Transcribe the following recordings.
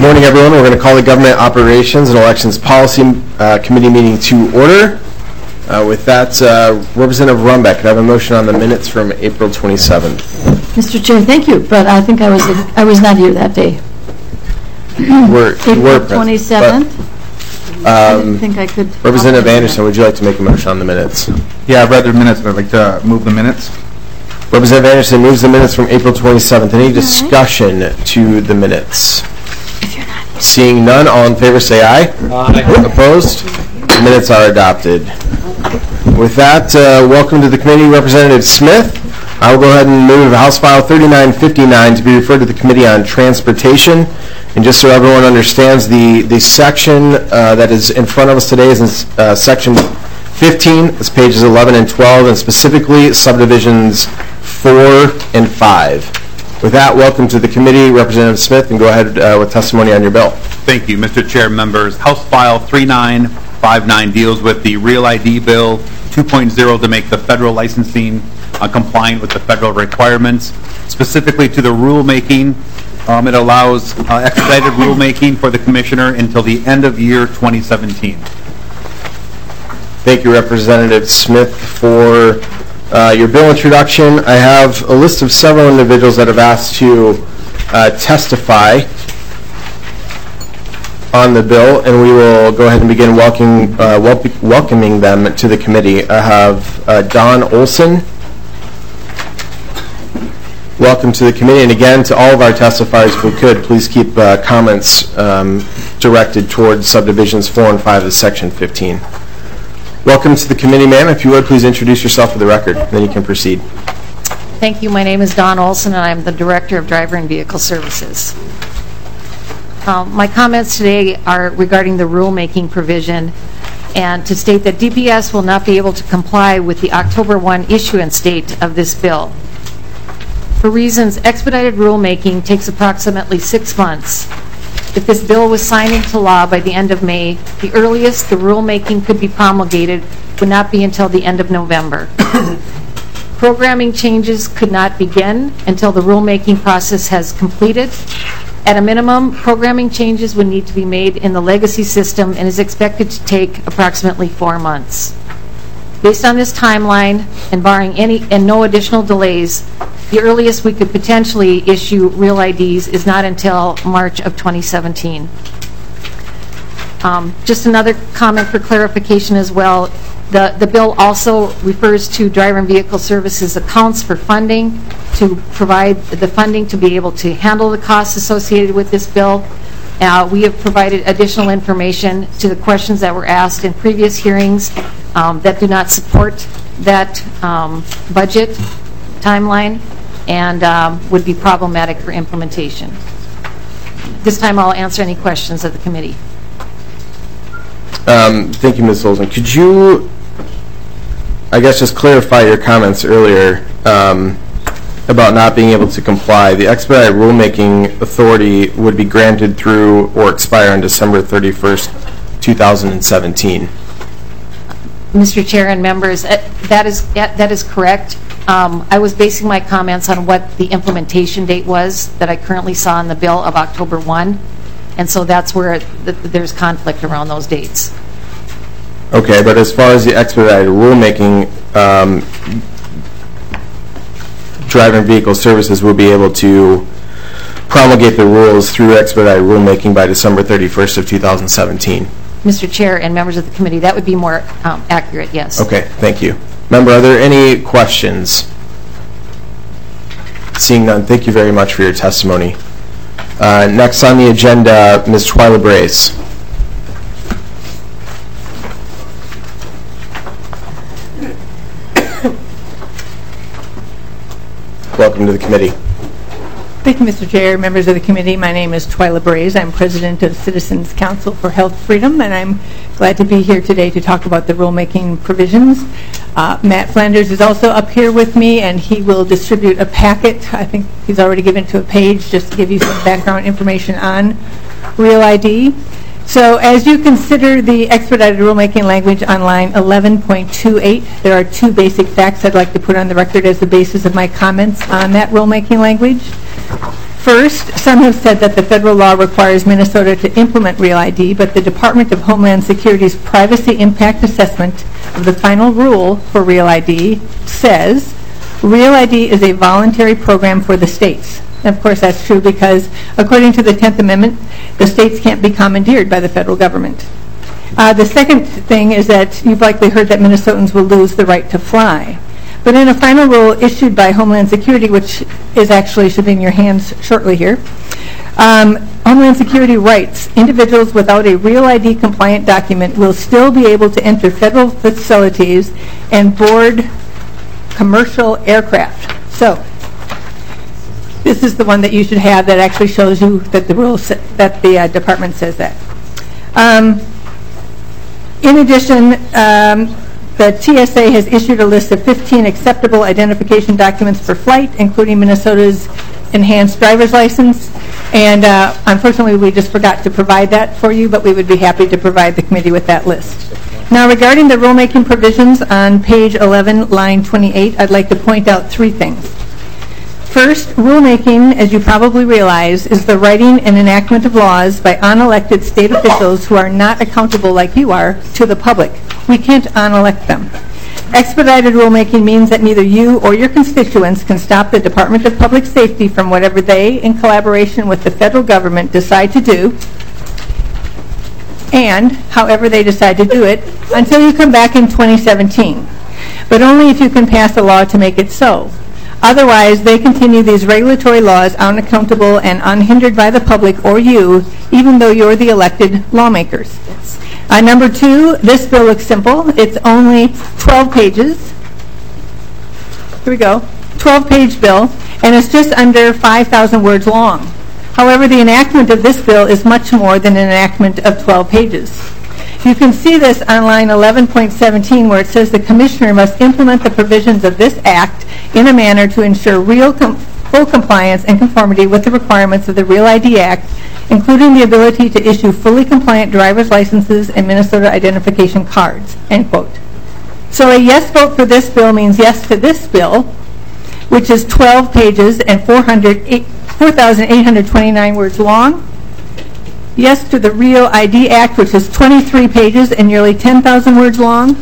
Morning, everyone. We're going to call the Government Operations and Elections Policy Committee meeting to order. With that, Representative Rumbeck, could I have a motion on the minutes from April 27th? Mr. Chair, thank you, but I think I was not here that day. April 27th. I didn't think I could. Representative Anderson, would you like to make a motion on the minutes? Yeah, I've read the minutes, but I'd like to move the minutes. Representative Anderson moves the minutes from April 27th. Any discussion to the minutes? Seeing none, all in favor say aye. Aye. Opposed? The minutes are adopted. With that, welcome to the committee, Representative Smith. I will go ahead and move House File 3959 to be referred to the Committee on Transportation. And just so everyone understands, the section that is in front of us today is in Section 15. It's pages 11 and 12, and specifically subdivisions 4 and 5. With that, welcome to the committee, Representative Smith, and go ahead with testimony on your bill. Thank you, Mr. Chair, members. House File 3959 deals with the Real ID Bill 2.0 to make the federal licensing compliant with the federal requirements. Specifically to the rulemaking, it allows expedited rulemaking for the Commissioner until the end of year 2017. Thank you, Representative Smith, for your bill introduction. I have a list of several individuals that have asked to testify on the bill, and we will go ahead and begin welcoming them to the committee. I have Don Olson. Welcome to the committee, and again, to all of our testifiers, if we could, please keep comments directed towards subdivisions 4 and 5 of Section 15. Welcome to the committee, ma'am. If you would, please introduce yourself for the record, and then you can proceed. Thank you. My name is Don Olson, and I'm the Director of Driver and Vehicle Services. My comments today are regarding the rulemaking provision, and to state that DPS will not be able to comply with the October 1 issuance date of this bill. For reasons, expedited rulemaking takes approximately 6 months. If this bill was signed into law by the end of May, the earliest the rulemaking could be promulgated would not be until the end of November. Programming changes could not begin until the rulemaking process has completed. At a minimum, programming changes would need to be made in the legacy system and is expected to take approximately 4 months. Based on this timeline and barring no additional delays, the earliest we could potentially issue real IDs is not until March of 2017. Just another comment for clarification as well. The bill also refers to Driver and Vehicle Services accounts for funding to provide the funding to be able to handle the costs associated with this bill. We have provided additional information to the questions that were asked in previous hearings that do not support that budget timeline and would be problematic for implementation. This time I'll answer any questions of the committee. Thank you, Ms. Olson. Could you, I guess, just clarify your comments earlier about not being able to comply? The expedited rulemaking authority would be granted through or expire on December 31st, 2017. Mr. Chair and members, that is correct. I was basing my comments on what the implementation date was that I currently saw in the bill of October 1, and so that's where there's conflict around those dates. Okay, but as far as the expedited rulemaking, Driver and Vehicle Services will be able to promulgate the rules through expedited rulemaking by December 31st of 2017. Mr. Chair and members of the committee, that would be more accurate, yes. Okay, thank you. Member, are there any questions? Seeing none, thank you very much for your testimony. Next on the agenda, Ms. Twyla Brace. Welcome to the committee. Thank you, Mr. Chair, members of the committee. My name is Twyla Brace. I'm president of Citizens Council for Health Freedom, and I'm glad to be here today to talk about the rulemaking provisions. Matt Flanders is also up here with me, and he will distribute a packet. I think he's already given to a page just to give you some background information on Real ID. So as you consider the expedited rulemaking language on line 11.28, there are two basic facts I'd like to put on the record as the basis of my comments on that rulemaking language. First, some have said that the federal law requires Minnesota to implement Real ID, but the Department of Homeland Security's Privacy Impact Assessment of the final rule for Real ID says Real ID is a voluntary program for the states. And of course, that's true because, according to the 10th Amendment, the states can't be commandeered by the federal government. The second thing is that you've likely heard that Minnesotans will lose the right to fly. But in a final rule issued by Homeland Security, which is actually should be in your hands shortly here, Homeland Security writes, individuals without a Real ID compliant document will still be able to enter federal facilities and board commercial aircraft. So, this is the one that you should have that actually shows you that the rules that the department says that. In addition, the TSA has issued a list of 15 acceptable identification documents for flight, including Minnesota's enhanced driver's license. And unfortunately, we just forgot to provide that for you, but we would be happy to provide the committee with that list. Now, regarding the rulemaking provisions on page 11, line 28, I'd like to point out 3 things. First, rulemaking, as you probably realize, is the writing and enactment of laws by unelected state officials who are not accountable like you are to the public. We can't unelect them. Expedited rulemaking means that neither you or your constituents can stop the Department of Public Safety from whatever they, in collaboration with the federal government, decide to do, and however they decide to do it, until you come back in 2017. But only if you can pass a law to make it so. Otherwise, they continue these regulatory laws unaccountable and unhindered by the public or you, even though you're the elected lawmakers. Number 2, this bill looks simple. It's only 12 pages. Here we go. 12-page bill, and it's just under 5,000 words long. However, the enactment of this bill is much more than an enactment of 12 pages. You can see this on line 11.17 where it says the Commissioner must implement the provisions of this Act in a manner to ensure full compliance and conformity with the requirements of the Real ID Act, including the ability to issue fully compliant driver's licenses and Minnesota identification cards, end quote. So a yes vote for this bill means yes to this bill, which is 12 pages and 4,829 words long. Yes to the Real ID Act, which is 23 pages and nearly 10,000 words long.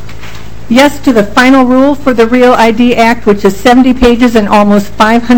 Yes to the final rule for the Real ID Act, which is 70 pages and almost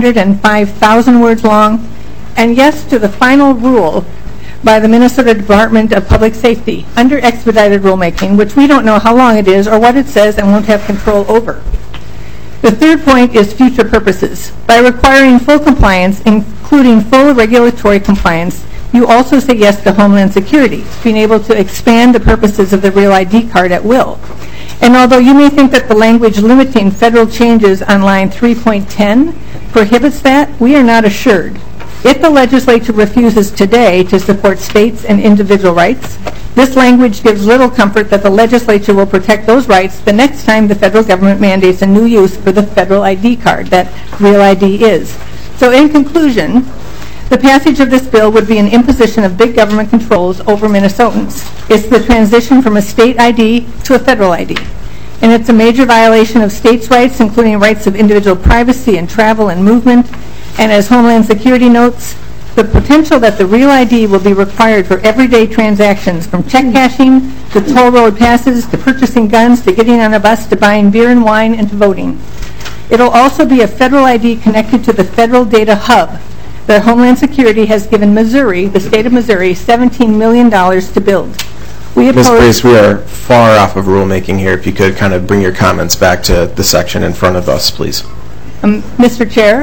505,000 words long. And yes to the final rule by the Minnesota Department of Public Safety under expedited rulemaking, which we don't know how long it is or what it says and won't have control over. The third point is future purposes. By requiring full compliance, including full regulatory compliance, you also say yes to Homeland Security, being able to expand the purposes of the Real ID card at will. And although you may think that the language limiting federal changes on line 3.10 prohibits that, we are not assured. If the legislature refuses today to support states and individual rights, this language gives little comfort that the legislature will protect those rights the next time the federal government mandates a new use for the federal ID card that Real ID is. So in conclusion, the passage of this bill would be an imposition of big government controls over Minnesotans. It's the transition from a state ID to a federal ID. And it's a major violation of states' rights, including rights of individual privacy and travel and movement. And as Homeland Security notes, the potential that the Real ID will be required for everyday transactions, from check cashing to toll road passes to purchasing guns to getting on a bus to buying beer and wine and to voting. It'll also be a federal ID connected to the federal data hub that Homeland Security has given Missouri, the state of Missouri, $17 million to build. Ms. Brace, we are far off of rulemaking here. If you could kind of bring your comments back to the section in front of us, please. Mr. Chair,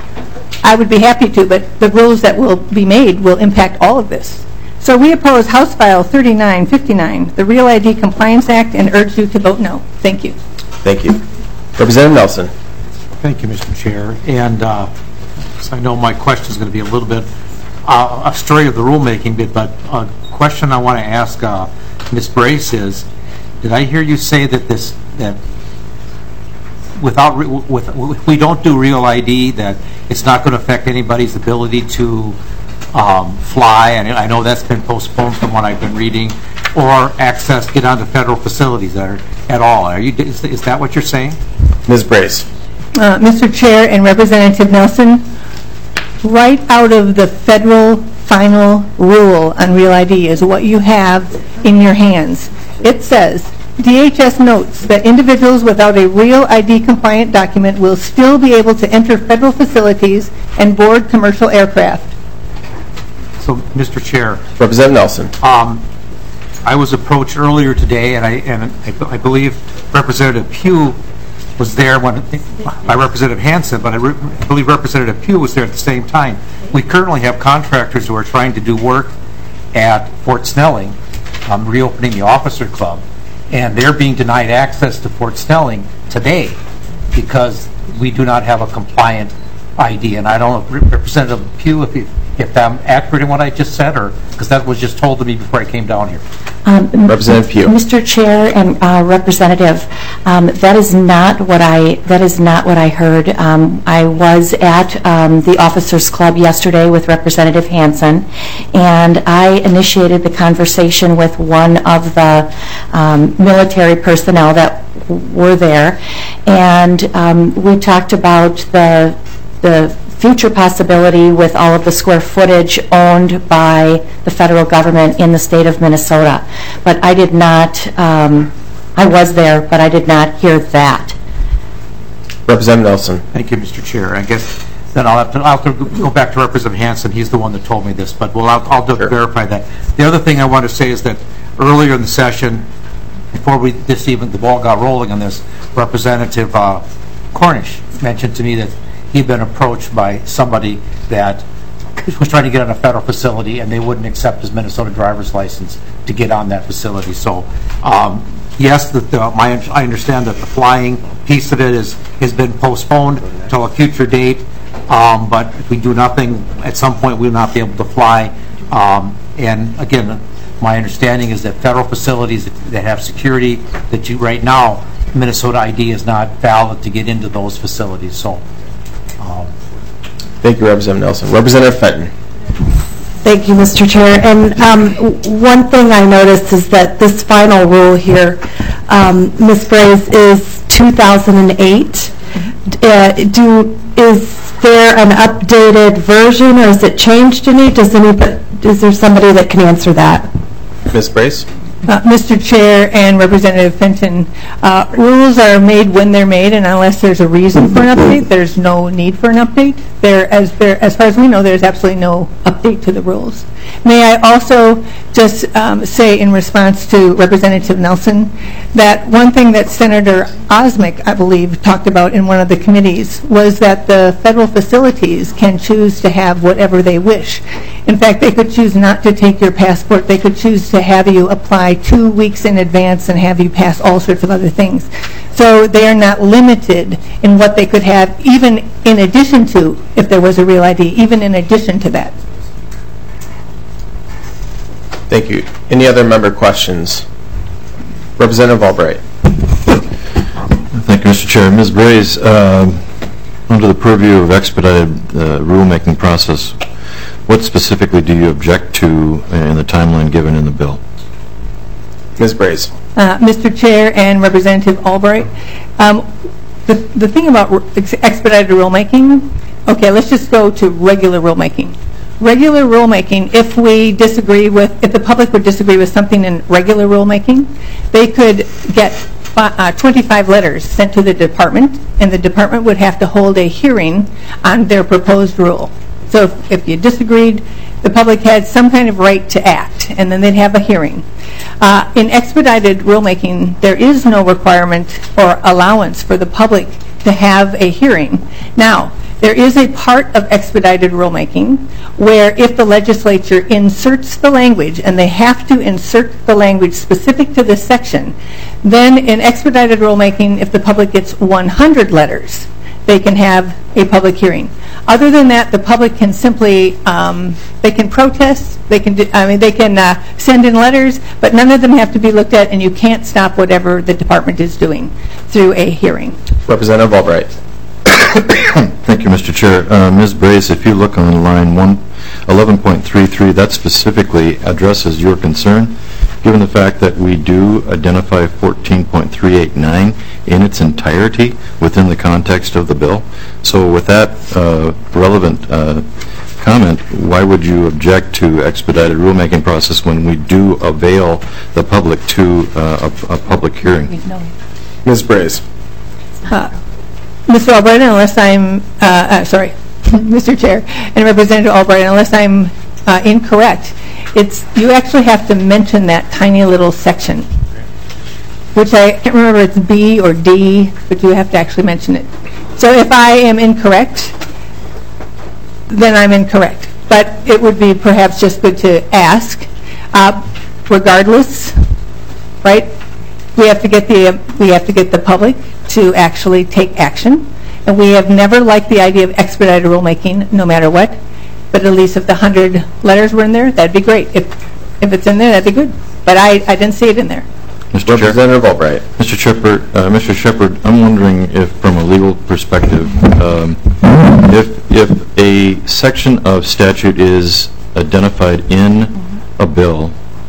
I would be happy to, but the rules that will be made will impact all of this. So we oppose House File 3959, the Real ID Compliance Act, and urge you to vote no. Thank you. Thank you. Representative Nelson. Thank you, Mr. Chair. And so I know my question is going to be a little bit a story of the rulemaking bit, but a question I want to ask Ms. Brace is, did I hear you say that if we don't do Real ID, that it's not going to affect anybody's ability to fly, and I know that's been postponed from what I've been reading, or get onto federal facilities at all? Is that what you're saying? Ms. Brace. Mr. Chair and Representative Nelson, right out of the federal final rule on Real ID is what you have in your hands. It says, DHS notes that individuals without a Real ID compliant document will still be able to enter federal facilities and board commercial aircraft. So, Mr. Chair, Representative Nelson. I was approached earlier today, and I believe Representative Pugh was there by Representative Hansen, but I believe Representative Pugh was there at the same time. We currently have contractors who are trying to do work at Fort Snelling, reopening the officer club, and they're being denied access to Fort Snelling today because we do not have a compliant ID. And I don't know, Representative Pugh, if I'm accurate in what I just said, or because that was just told to me before I came down here. Representative Pugh. Mr. Chair and Representative, that is not what I heard. I was at the Officers Club yesterday with Representative Hansen, and I initiated the conversation with one of the military personnel that were there, and we talked about the future possibility with all of the square footage owned by the federal government in the state of Minnesota. But I did not, I was there, but I did not hear that. Representative Nelson. Thank you, Mr. Chair. I guess then I'll have to go back to Representative Hansen. He's the one that told me this, but I'll verify that. The other thing I want to say is that earlier in the session, before the ball got rolling on this, Representative Cornish mentioned to me that he'd been approached by somebody that was trying to get on a federal facility, and they wouldn't accept his Minnesota driver's license to get on that facility. So, yes, I understand that the flying piece of it has been postponed until a future date, but if we do nothing, at some point we will not be able to fly. And again, my understanding is that federal facilities that have security, that right now, Minnesota ID is not valid to get into those facilities. So. Thank you, Representative Nelson. Representative Fenton. Thank you, Mr. Chair. And one thing I noticed is that this final rule here, Ms. Brace, is 2008. Is there an updated version, or has it changed any? Is there somebody that can answer that? Ms. Brace. Mr. Chair and Representative Fenton, rules are made when they're made, and unless there's a reason for an update, there's no need for an update. As far as we know, there's absolutely no update to the rules. May I also just say in response to Representative Nelson that one thing that Senator Osmek, I believe, talked about in one of the committees was that the federal facilities can choose to have whatever they wish. In fact, they could choose not to take your passport. They could choose to have you apply 2 weeks in advance and have you pass all sorts of other things. So they are not limited in what they could have, even in addition to, if there was a Real ID, even in addition to that. Thank you. Any other member questions? Representative Albright. Thank you, Mr. Chair. Ms. Brace, under the purview of expedited rulemaking process, what specifically do you object to in the timeline given in the bill? Ms. Brace. Mr. Chair and Representative Albright, the thing about expedited rulemaking, okay, let's just go to regular rulemaking. Regular rulemaking, if the public would disagree with something in regular rulemaking, they could get 25 letters sent to the department, and the department would have to hold a hearing on their proposed rule. So if you disagreed, the public had some kind of right to act, and then they'd have a hearing. In expedited rulemaking, there is no requirement or allowance for the public to have a hearing. Now, there is a part of expedited rulemaking where if the legislature inserts the language, and they have to insert the language specific to this section, then in expedited rulemaking, if the public gets 100 letters, they can have a public hearing. Other than that, the public can simply, they can protest, they can send in letters, but none of them have to be looked at, and you can't stop whatever the department is doing through a hearing. Representative Albright. Thank you, Mr. Chair. Ms. Brace, if you look on line 11.33, that specifically addresses your concern. given the fact that we do identify 14.389 in its entirety within the context of the bill. So with that relevant comment, why would you object to expedited rulemaking process when we do avail the public to a public hearing? Ms. Braze. Mr. Albright, unless I'm, sorry, Mr. Chair, and Representative Albright, unless I'm incorrect, you actually have to mention that tiny little section, which I can't remember if it's B or D, but you have to actually mention it. So if I am incorrect, then I'm incorrect. But it would be perhaps just good to ask. Regardless, right? We have to get the public to actually take action, and we have never liked the idea of expedited rulemaking, no matter what. But at least if the 100 letters were in there, that'd be great. If it's in there, that'd be good. But I didn't see it in there. Mr. Representative Albright. Mr. Shepherd, I'm wondering if, from a legal perspective, if a section of statute is identified in a bill,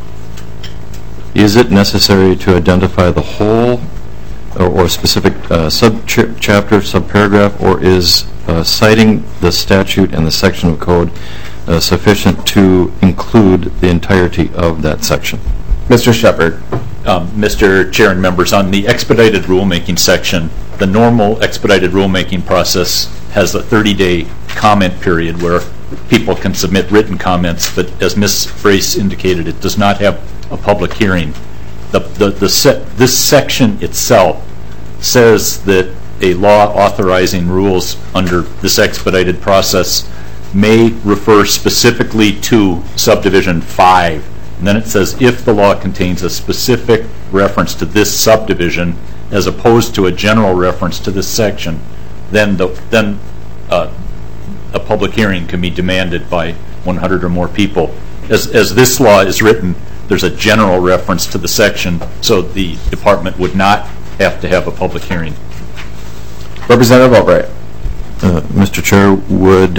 is it necessary to identify the whole or specific sub-chapter, sub-paragraph, or is citing the statute and the section of code sufficient to include the entirety of that section? Mr. Shepherd. Mr. Chair and members, on the expedited rulemaking section, the normal expedited rulemaking process has a 30-day comment period where people can submit written comments, but as Ms. Brace indicated, it does not have a public hearing. This section itself says that a law authorizing rules under this expedited process may refer specifically to subdivision 5. And then it says if the law contains a specific reference to this subdivision as opposed to a general reference to this section, then a public hearing can be demanded by 100 or more people. As this law is written, there's a general reference to the section, so the department would not have to have a public hearing. Representative Albright. Mr. Chair, would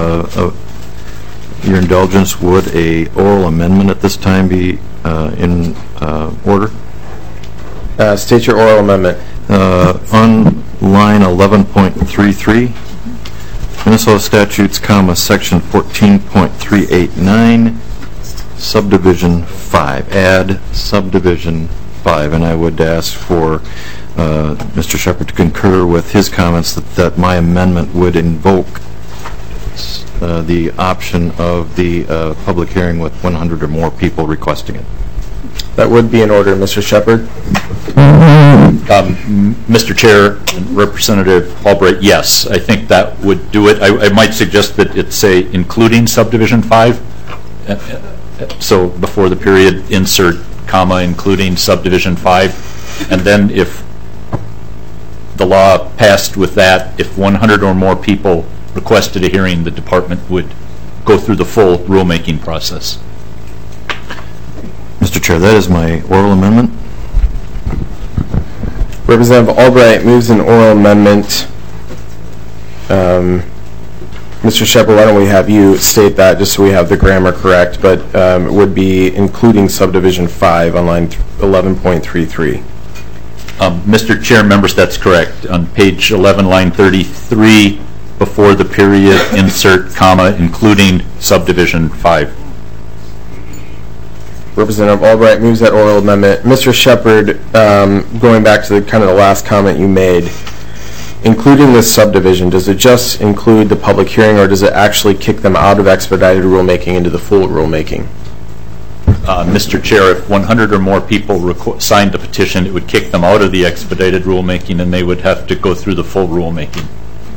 your indulgence, would a oral amendment at this time be in order? State your oral amendment. On line 11.33, Minnesota statutes, section 14.389, subdivision 5, add subdivision 5, and I would ask for Mr. Shepherd to concur with his comments that my amendment would invoke the option of the public hearing with 100 or more people requesting it. That would be in order, Mr. Shepherd. Mr. Chair and Representative Albright, yes, I think that would do it. I might suggest that it say including subdivision 5. So before the period, insert comma including subdivision 5. And then if the law passed with that, if 100 or more people requested a hearing, the department would go through the full rulemaking process. Mr. Chair, that is my oral amendment. Representative Albright moves an oral amendment. Mr. Shepherd, why don't we have you state that just so we have the grammar correct, but it would be including subdivision 5 on line 11.33. Mr. Chair and members, that's correct. On page 11, line 33, before the period, insert comma including subdivision 5. Representative Albright moves that oral amendment. Mr. Shepherd, going back to the last comment you made, including this subdivision, does it just include the public hearing, or does it actually kick them out of expedited rulemaking into the full rulemaking? Mr. Chair, if 100 or more people signed the petition, it would kick them out of the expedited rulemaking, and they would have to go through the full rulemaking.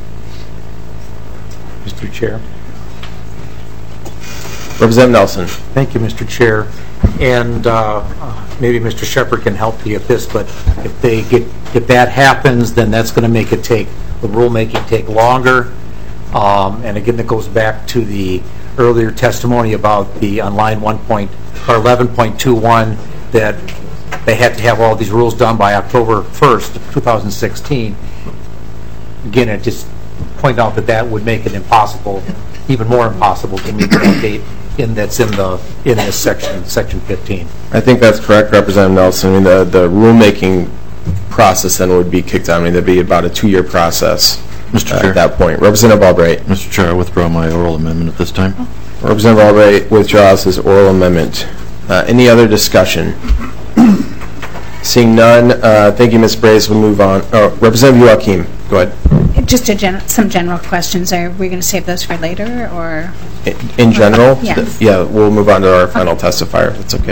Mr. Chair. Representative Nelson. Thank you, Mr. Chair. And maybe Mr. Shepherd can help me with this, but if that happens, then that's going to make it the rulemaking take longer. And again, that goes back to the earlier testimony about the on line 11.21 that they had to have all these rules done by October 1st, 2016. Again, I just point out that would make it impossible, even more impossible to meet that date that's in this section 15. I think that's correct, Representative Nelson. I mean, the rulemaking process then would be kicked on. I mean, there'd be about a 2-year process Mr. Chair. at that point. Representative Albright. Mr. Chair, I withdraw my oral amendment at this time. Representative Albright withdraws his oral amendment. Any other discussion? Seeing none, thank you, Ms. Braze. We'll move on. Representative Joachim, go ahead. Just some general questions. Are we going to save those for later, or? In general? Yes. Yeah, we'll move on to our final testifier, if that's okay.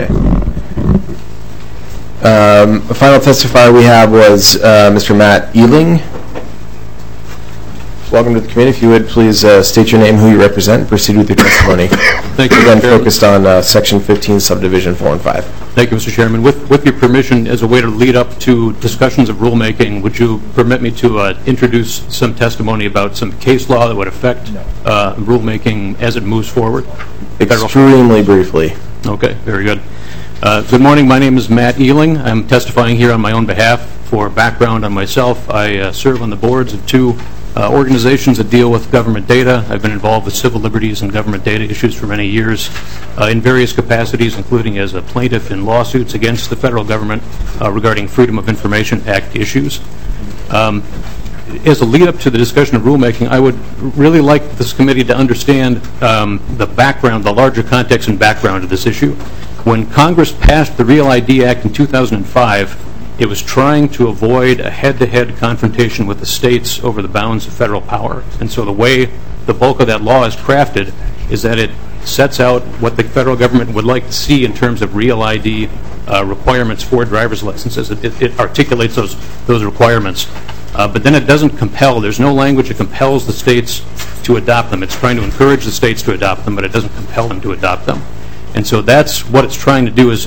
The final testifier we have was Mr. Matt Ealing. Welcome to the committee. If you would, please state your name, who you represent, and proceed with your testimony. Thank you. Again, focused on Section 15, Subdivision 4 and 5. Thank you, Mr. Chairman. With your permission, as a way to lead up to discussions of rulemaking, would you permit me to introduce some testimony about some case law that would affect rulemaking as it moves forward? Extremely briefly. Okay, very good. Good morning. My name is Matt Ealing. I'm testifying here on my own behalf. For background on myself, I serve on the boards of 2 organizations that deal with government data. I've been involved with civil liberties and government data issues for many years in various capacities, including as a plaintiff in lawsuits against the federal government regarding Freedom of Information Act issues. As a lead-up to the discussion of rulemaking, I would really like this committee to understand the background, the larger context and background of this issue. When Congress passed the Real ID Act in 2005, it was trying to avoid a head-to-head confrontation with the states over the bounds of federal power. And so the way the bulk of that law is crafted is that it sets out what the federal government would like to see in terms of Real ID requirements for driver's licenses. It articulates those requirements. But then it doesn't compel. There's no language that compels the states to adopt them. It's trying to encourage the states to adopt them, but it doesn't compel them to adopt them. And so that's what it's trying to do is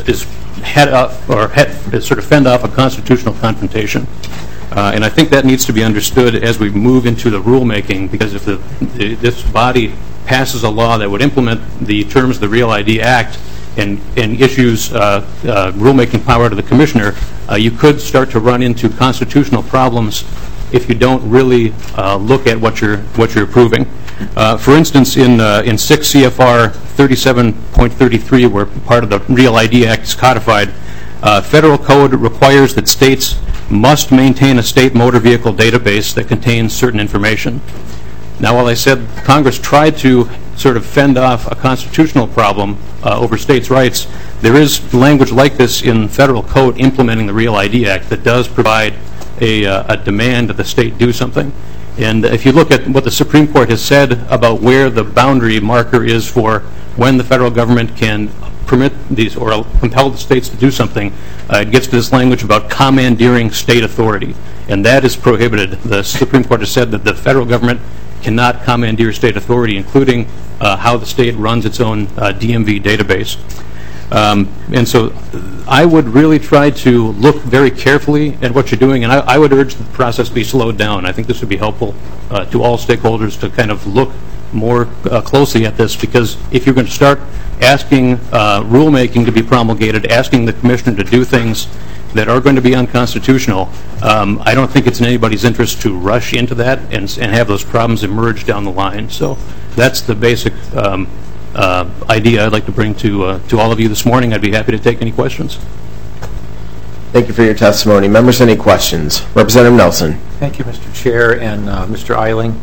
sort of fend off a constitutional confrontation. And I think that needs to be understood as we move into the rulemaking, because if this body passes a law that would implement the terms of the Real ID Act and issues rulemaking power to the commissioner, you could start to run into constitutional problems if you don't really look at what you're approving. For instance, in 6 CFR 37.33, where part of the Real ID Act is codified, federal code requires that states must maintain a state motor vehicle database that contains certain information. Now, while I said Congress tried to sort of fend off a constitutional problem over states' rights, there is language like this in federal code implementing the Real ID Act that does provide a demand that the state do something. And if you look at what the Supreme Court has said about where the boundary marker is for when the federal government can permit these or compel the states to do something, it gets to this language about commandeering state authority. And that is prohibited. The Supreme Court has said that the federal government cannot commandeer state authority, including how the state runs its own DMV database. And so I would really try to look very carefully at what you're doing, and I would urge the process be slowed down. I think this would be helpful to all stakeholders to kind of look more closely at this, because if you're going to start asking rulemaking to be promulgated, asking the commissioner to do things that are going to be unconstitutional, I don't think it's in anybody's interest to rush into that and have those problems emerge down the line. So that's the basic idea I'd like to bring to all of you this morning. I'd be happy to take any questions. Thank you for your testimony. Members, any questions? Representative Nelson. Thank you, Mr. Chair and Mr. Eiling.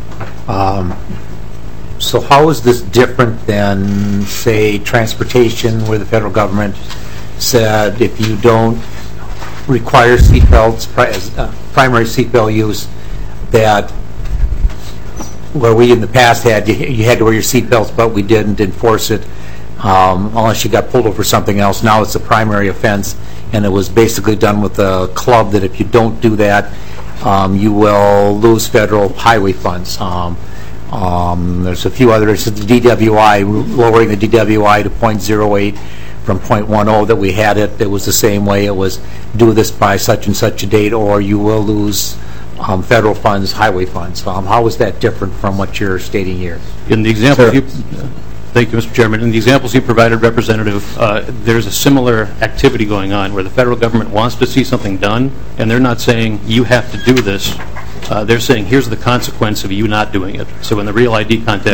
So how is this different than, say, transportation, where the federal government said if you don't require seatbelts, primary seatbelt use, that where we in the past had, you had to wear your seatbelts, but we didn't enforce it unless you got pulled over something else. Now it's a primary offense, and it was basically done with a club that if you don't do that, you will lose federal highway funds. There's a few others. The DWI, lowering the DWI to 0.08 from 0.10 that we had it. It was the same way. It was do this by such and such a date, or you will lose federal funds, highway funds. How is that different from what you're stating here? In the example, thank you, Mr. Chairman. In the examples you provided, Representative, there's a similar activity going on where the federal government wants to see something done, and they're not saying you have to do this. They're saying here's the consequence of you not doing it. So in the Real ID context,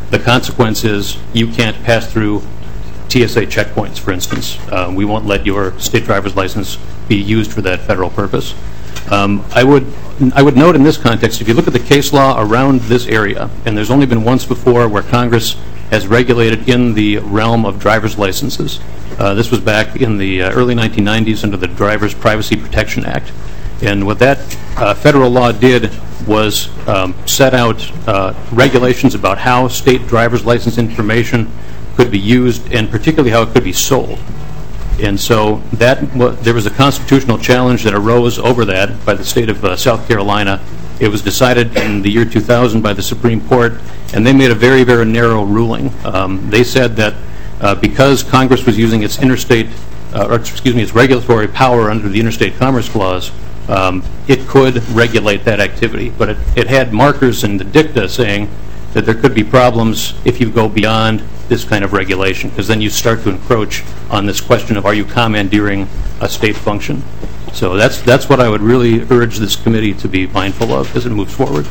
the consequence is you can't pass through TSA checkpoints, for instance. We won't let your state driver's license be used for that federal purpose. I would note in this context, if you look at the case law around this area, and there's only been once before where Congress has regulated in the realm of driver's licenses. This was back in the early 1990s under the Driver's Privacy Protection Act. And what that federal law did was set out regulations about how state driver's license information could be used, and particularly how it could be sold. And so there was a constitutional challenge that arose over that by the state of South Carolina. It was decided in the year 2000 by the Supreme Court, and they made a very, very narrow ruling. They said that because Congress was using its its regulatory power under the Interstate Commerce Clause, it could regulate that activity. But it had markers in the dicta saying that there could be problems if you go beyond this kind of regulation, because then you start to encroach on this question of, are you commandeering a state function? So that's what I would really urge this committee to be mindful of as it moves forward.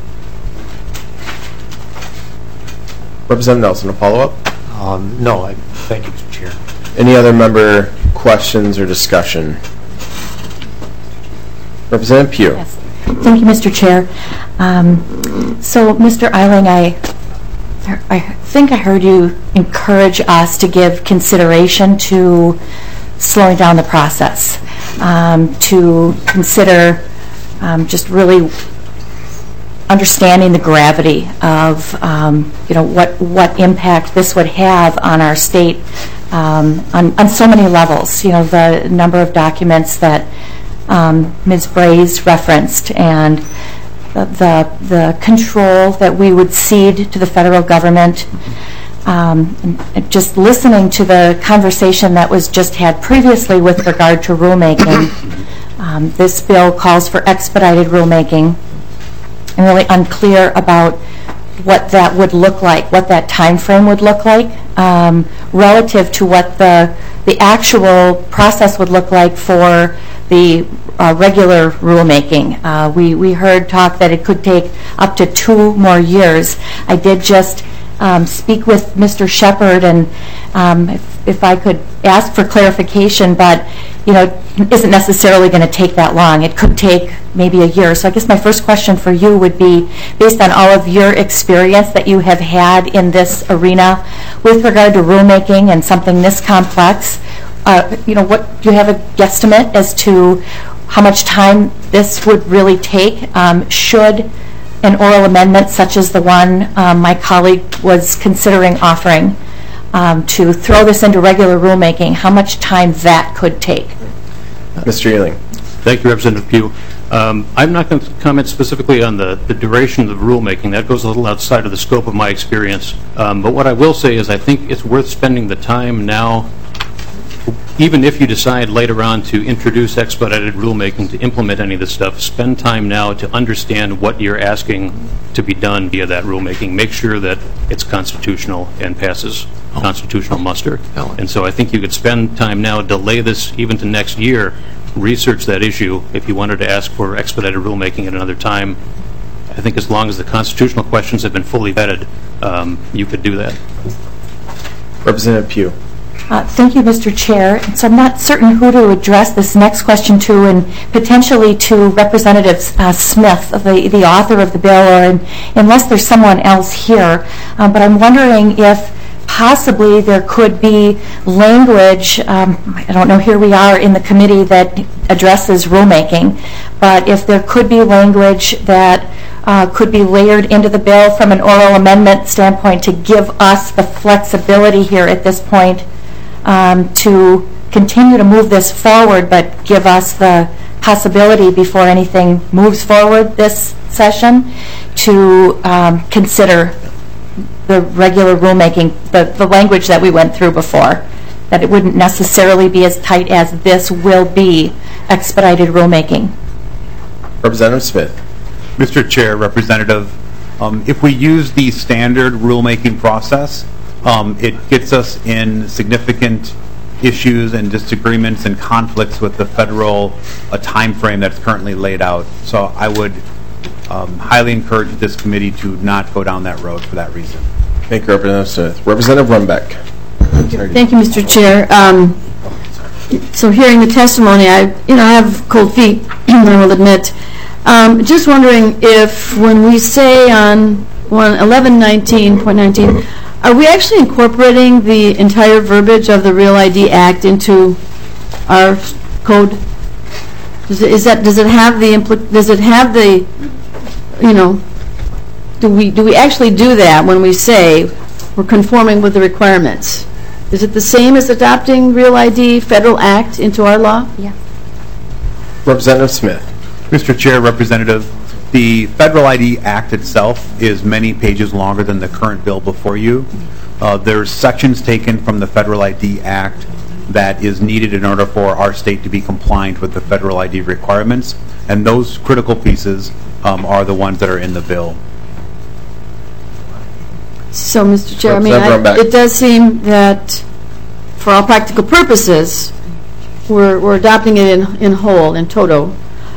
Representative Nelson, a follow-up? No, thank you, Mr. Chair. Any other member questions or discussion? Representative Pugh. Yes. Thank you, Mr. Chair. So, Mr. Eiling, I think I heard you encourage us to give consideration to slowing down the process, to consider just really understanding the gravity of what impact this would have on our state on so many levels. You know, the number of documents that Ms. Braze referenced, and the control that we would cede to the federal government. And just listening to the conversation that was just had previously with regard to rulemaking, this bill calls for expedited rulemaking, and really unclear about what that would look like, what that time frame would look like, relative to what the actual process would look like for the regular rulemaking. We heard talk that it could take up to 2 more years. I did just speak with Mr. Shepard, and if I could ask for clarification, but it isn't necessarily going to take that long. It could take maybe a year. So I guess my first question for you would be, based on all of your experience that you have had in this arena with regard to rulemaking and something this complex, what do you have a guesstimate as to how much time this would really take? Should an oral amendment such as the one my colleague was considering offering to throw this into regular rulemaking, how much time that could take? Mr. Eiling. Thank you, Representative Pugh. I'm not going to comment specifically on the duration of the rulemaking. That goes a little outside of the scope of my experience. But what I will say is I think it's worth spending the time now, even if you decide later on to introduce expedited rulemaking to implement any of this stuff, spend time now to understand what you're asking to be done via that rulemaking. Make sure that it's constitutional and passes constitutional muster. And so I think you could spend time now, delay this even to next year, research that issue if you wanted to ask for expedited rulemaking at another time. I think as long as the constitutional questions have been fully vetted, you could do that. Representative Pugh. Thank you, Mr. Chair. So I'm not certain who to address this next question to, and potentially to Representative Smith, the author of the bill, or unless there's someone else here. But I'm wondering if possibly there could be language, I don't know, here we are in the committee that addresses rulemaking, but if there could be language that could be layered into the bill from an oral amendment standpoint to give us the flexibility here at this point to continue to move this forward, but give us the possibility before anything moves forward this session to consider the regular rulemaking, the language that we went through before, that it wouldn't necessarily be as tight as this will be expedited rulemaking. Representative Smith. Mr. Chair, Representative, if we use the standard rulemaking process, it gets us in significant issues and disagreements and conflicts with the federal time frame that's currently laid out. So I would highly encourage this committee to not go down that road for that reason. Thank you, Representative Smith. Representative Rumbeck. Thank you, Mr. Chair. So hearing the testimony, I have cold feet, I will admit. Just wondering if when we say on 1119.19, are we actually incorporating the entire verbiage of the Real ID Act into our code? Does it have the do we actually do that when we say we're conforming with the requirements? Is it the same as adopting Real ID Federal Act into our law? Yeah. Representative Smith. Mr. Chair, Representative, the Federal ID Act itself is many pages longer than the current bill before you. There's sections taken from the Federal ID Act that is needed in order for our state to be compliant with the Federal ID requirements, and those critical pieces are the ones that are in the bill. So, Mr. Chair, it does seem that for all practical purposes, we're adopting it in whole, in toto.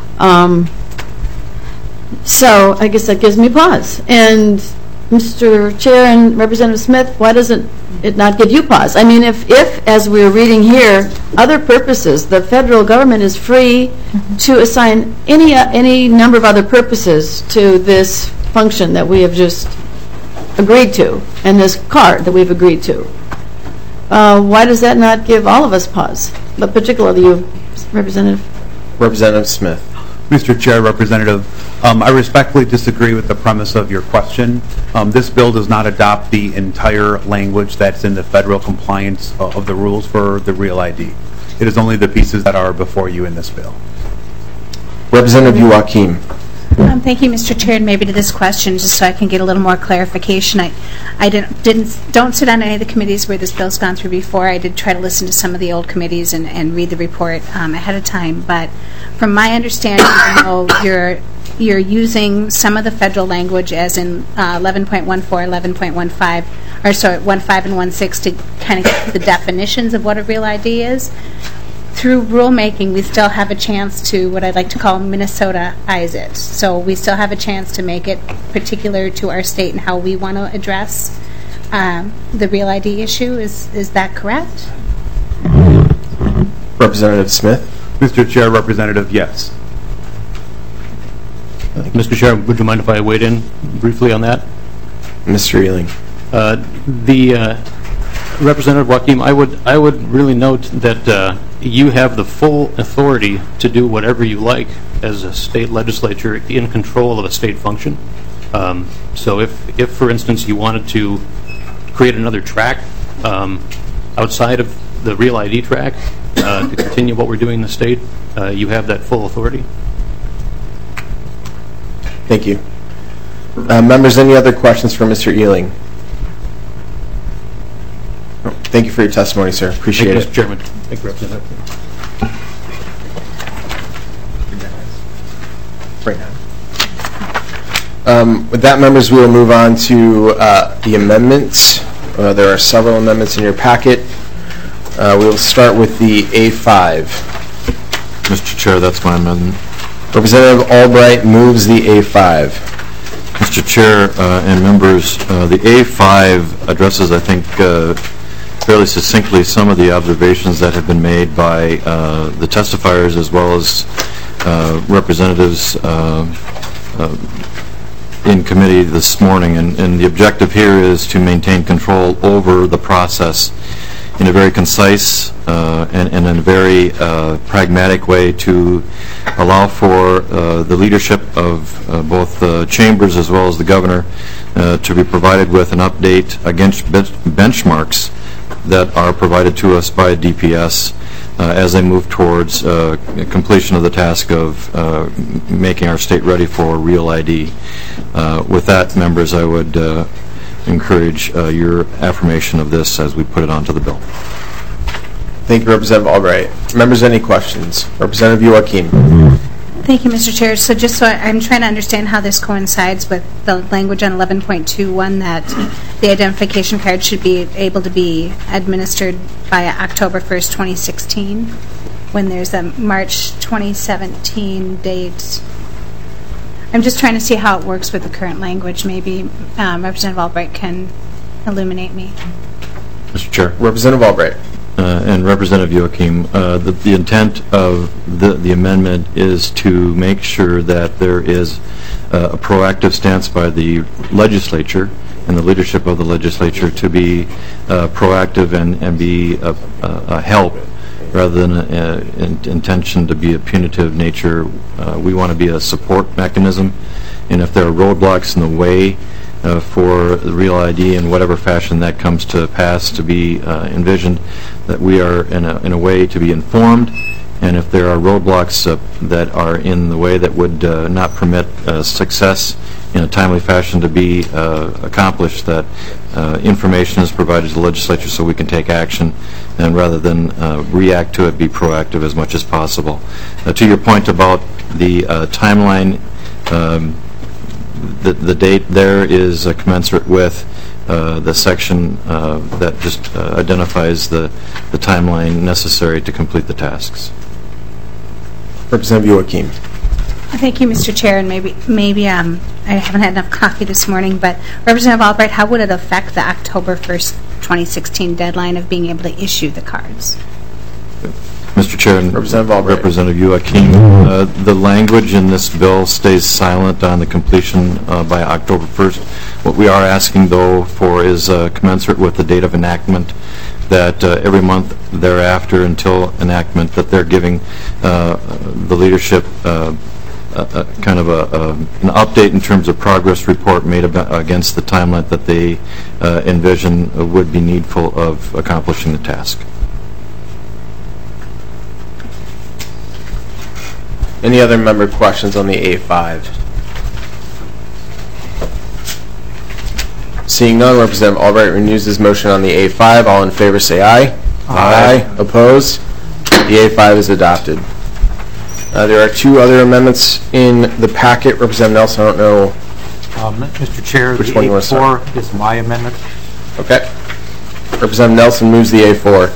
So I guess that gives me pause. And Mr. Chair and Representative Smith, why doesn't it not give you pause? I mean, if as we're reading here, other purposes, the federal government is free to assign any number of other purposes to this function that we have just agreed to, and this card that we've agreed to. Why does that not give all of us pause, but particularly you, Representative? Representative Smith. Mr. Chair, Representative, I respectfully disagree with the premise of your question. This bill does not adopt the entire language that's in the federal compliance of the rules for the Real ID. It is only the pieces that are before you in this bill. Representative Joachim. Thank you, Mr. Chair, and maybe to this question, just so I can get a little more clarification. I don't sit on any of the committees where this bill's gone through before. I did try to listen to some of the old committees and read the report ahead of time. But from my understanding, you're using some of the federal language, as in 11.14, 11.15, or sorry, 15 and 16, to kind of get the definitions of what a Real ID is. Through rulemaking, we still have a chance to, what I'd like to call, Minnesota-ize it. So we still have a chance to make it particular to our state and how we want to address the Real ID issue. Is that correct? Representative Smith. Mr. Chair, Representative, yes. Mr. Chair, would you mind if I weighed in briefly on that? Mr. Ealing. Representative Joachim, I would really note that you have the full authority to do whatever you like as a state legislature in control of a state function. So if, for instance, you wanted to create another track outside of the Real ID track to continue what we're doing in the state, you have that full authority. Thank you. Members, any other questions for Mr. Ealing? Thank you for your testimony, sir. Appreciate it. Mr. Chairman. Thank you, Representative. Right now. With that, members, we will move on to the amendments. There are several amendments in your packet. We will start with the A5. Mr. Chair, that's my amendment. Representative Albright moves the A5. Mr. Chair and members, the A5 addresses, I think, fairly succinctly some of the observations that have been made by the testifiers as well as representatives in committee this morning. And the objective here is to maintain control over the process in a very concise and in a very pragmatic way to allow for the leadership of both the chambers as well as the governor to be provided with an update against benchmarks that are provided to us by DPS as they move towards completion of the task of making our state ready for Real ID. With that, members, I would encourage your affirmation of this as we put it onto the bill. Thank you, Representative Albright. Members, any questions? Representative Joachim. Thank you, Mr. Chair. So just so I'm trying to understand how this coincides with the language on 11.21 that the identification card should be able to be administered by October 1st, 2016, when there's a March 2017 date. I'm just trying to see how it works with the current language. Maybe Representative Albright can illuminate me. Mr. Chair. Representative Albright. And Representative Joachim, the intent of the amendment is to make sure that there is a proactive stance by the legislature and the leadership of the legislature to be proactive and be a help rather than an intention to be a punitive nature. We want to be a support mechanism, and if there are roadblocks in the way for the Real ID in whatever fashion that comes to pass to be envisioned, that we are in a way to be informed, and if there are roadblocks that are in the way that would not permit success in a timely fashion to be accomplished, that information is provided to the legislature so we can take action, and rather than react to it, be proactive as much as possible. To your point about the timeline, the date there is commensurate with the section that just identifies the timeline necessary to complete the tasks. Representative Joachim. Thank you, Mr. Chair, and maybe I haven't had enough coffee this morning, but Representative Albright, how would it affect the October 1st, 2016 deadline of being able to issue the cards? Mr. Chair and Representative Joachim, the language in this bill stays silent on the completion by October 1st. What we are asking, though, for is commensurate with the date of enactment, that every month thereafter until enactment, that they're giving the leadership kind of an update in terms of progress report made against the timeline that they envision would be needful of accomplishing the task. Any other member questions on the A5? Seeing none, Representative Albright renews his motion on the A5. All in favor say aye. Aye. Opposed? The A5 is adopted. There are two other amendments in the packet. Representative Nelson, I don't know. Mr. Chair, which the one you want to start? A4 is my amendment. Okay. Representative Nelson moves the A4.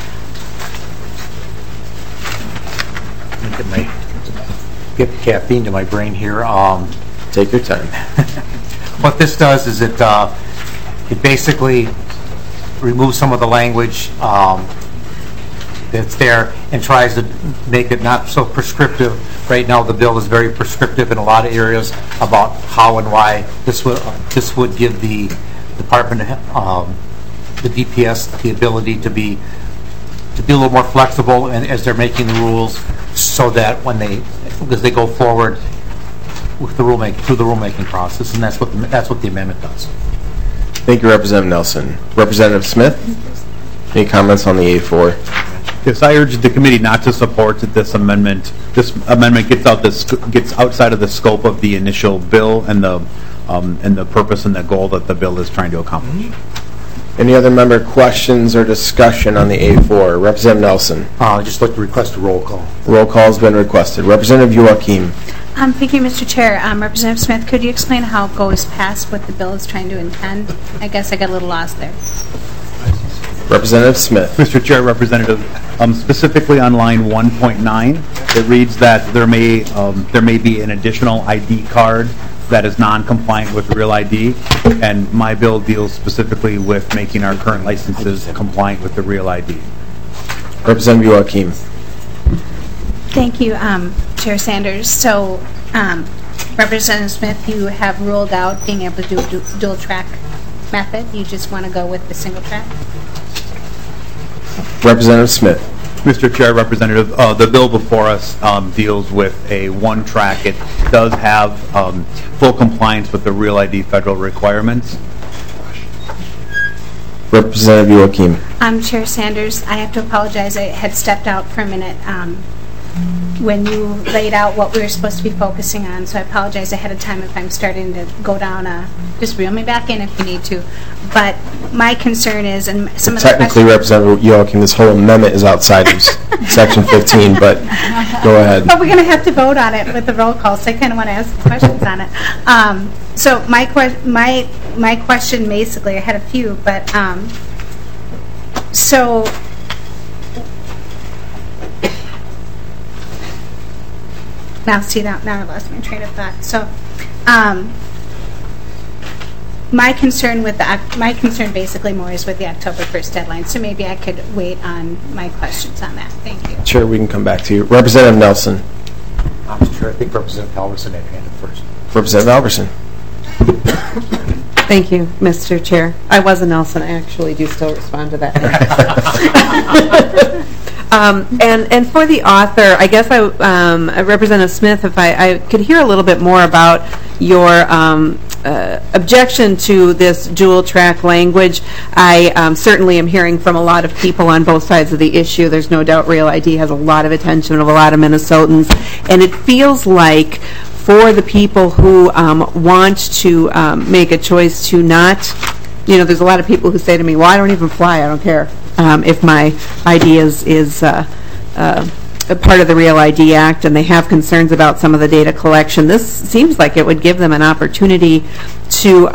Get caffeine to my brain here. Take your time. What this does is it basically removes some of the language that's there and tries to make it not so prescriptive. Right now the bill is very prescriptive in a lot of areas about how and why. This would give the department, the DPS, the ability to be a little more flexible and as they're making the rules, so that as they go forward with the rulemaking process, and that's what the amendment does. Thank you, Representative Nelson. Representative Smith, any comments on the A4? Yes, I urge the committee not to support this amendment. This amendment gets outside of the scope of the initial bill and the purpose and the goal that the bill is trying to accomplish. Any other member questions or discussion on the A4? Representative Nelson. I'd just like to request a roll call. Roll call has been requested. Representative Joachim. Thank you, Mr. Chair. Representative Smith, could you explain how it goes past what the bill is trying to intend? I guess I got a little lost there. Representative Smith. Mr. Chair, Representative, specifically on line 1.9, it reads that there may be an additional ID card that is non-compliant with Real ID, and my bill deals specifically with making our current licenses compliant with the Real ID. Representative Joachim. Thank you, Chair Sanders. So, Representative Smith, you have ruled out being able to do a dual track method. You just want to go with the single track? Representative Smith. Mr. Chair, Representative, the bill before us deals with a one track. It does have full compliance with the Real ID federal requirements. Representative Joachim. Chair Sanders, I have to apologize. I had stepped out for a minute when you laid out what we were supposed to be focusing on, so I apologize ahead of time if I'm starting to go down just reel me back in if you need to. But my concern is, and some of the technically, Representative Joachim, this whole amendment is outside of Section 15, but go ahead. But we're going to have to vote on it with the roll call, so I kind of want to ask questions on it. So my question, basically, I had a few, but so. Now I lost my train of thought. So, my concern basically more is with the October 1st deadline, so maybe I could wait on my questions on that. Thank you. Sure, we can come back to you. Representative Nelson. Mr. Chair, I think Representative Halverson had handed first. Representative Alverson. Thank you, Mr. Chair. I was a Nelson. I actually do still respond to that. And for the author, I guess Representative Smith, if I could hear a little bit more about your objection to this dual track language. I certainly am hearing from a lot of people on both sides of the issue. There's no doubt Real ID has a lot of attention of a lot of Minnesotans, and it feels like for the people who want to make a choice to not, there's a lot of people who say to me, well, I don't even fly, I don't care if my ID is a part of the Real ID Act, and they have concerns about some of the data collection. This seems like it would give them an opportunity to